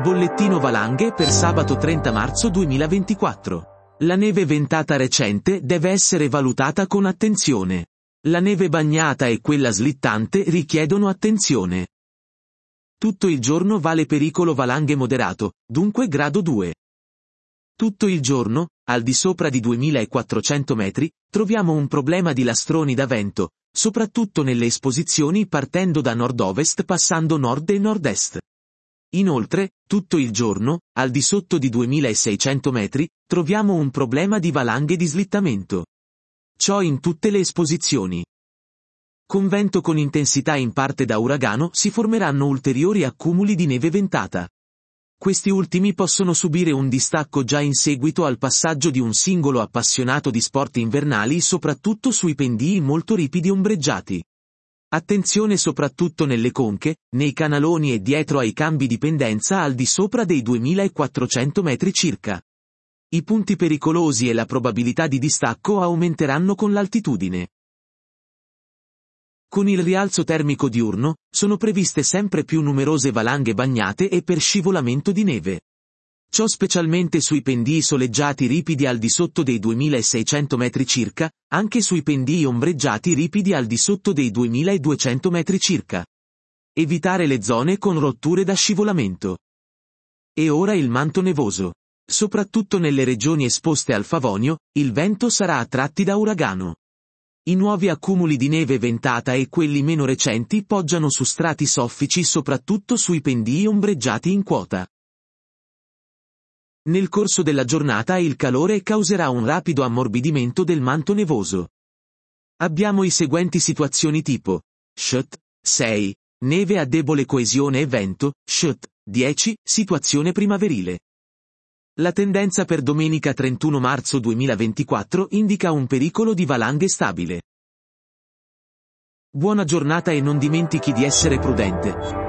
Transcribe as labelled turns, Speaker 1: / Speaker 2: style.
Speaker 1: Bollettino valanghe per sabato 30 marzo 2024. La neve ventata recente deve essere valutata con attenzione. La neve bagnata e quella slittante richiedono attenzione. Tutto il giorno vale pericolo valanghe moderato, dunque grado 2. Tutto il giorno, al di sopra di 2400 metri, troviamo un problema di lastroni da vento, soprattutto nelle esposizioni partendo da nord-ovest passando nord e nord-est. Inoltre, tutto il giorno, al di sotto di 2600 metri, troviamo un problema di valanghe di slittamento. Ciò in tutte le esposizioni. Con vento con intensità in parte da uragano si formeranno ulteriori accumuli di neve ventata. Questi ultimi possono subire un distacco già in seguito al passaggio di un singolo appassionato di sport invernali soprattutto sui pendii molto ripidi ombreggiati. Attenzione soprattutto nelle conche, nei canaloni e dietro ai cambi di pendenza al di sopra dei 2400 metri circa. I punti pericolosi e la probabilità di distacco aumenteranno con l'altitudine. Con il rialzo termico diurno, sono previste sempre più numerose valanghe bagnate e per scivolamento di neve. Ciò specialmente sui pendii soleggiati ripidi al di sotto dei 2600 metri circa, anche sui pendii ombreggiati ripidi al di sotto dei 2200 metri circa. Evitare le zone con rotture da scivolamento. E ora il manto nevoso. Soprattutto nelle regioni esposte al Favonio, il vento sarà a tratti da uragano. I nuovi accumuli di neve ventata e quelli meno recenti poggiano su strati soffici soprattutto sui pendii ombreggiati in quota. Nel corso della giornata il calore causerà un rapido ammorbidimento del manto nevoso. Abbiamo i seguenti situazioni tipo: Shut, 6, neve a debole coesione e vento, Shut, 10, situazione primaverile. La tendenza per domenica 31 marzo 2024 indica un pericolo di valanghe stabile. Buona giornata e non dimentichi di essere prudente.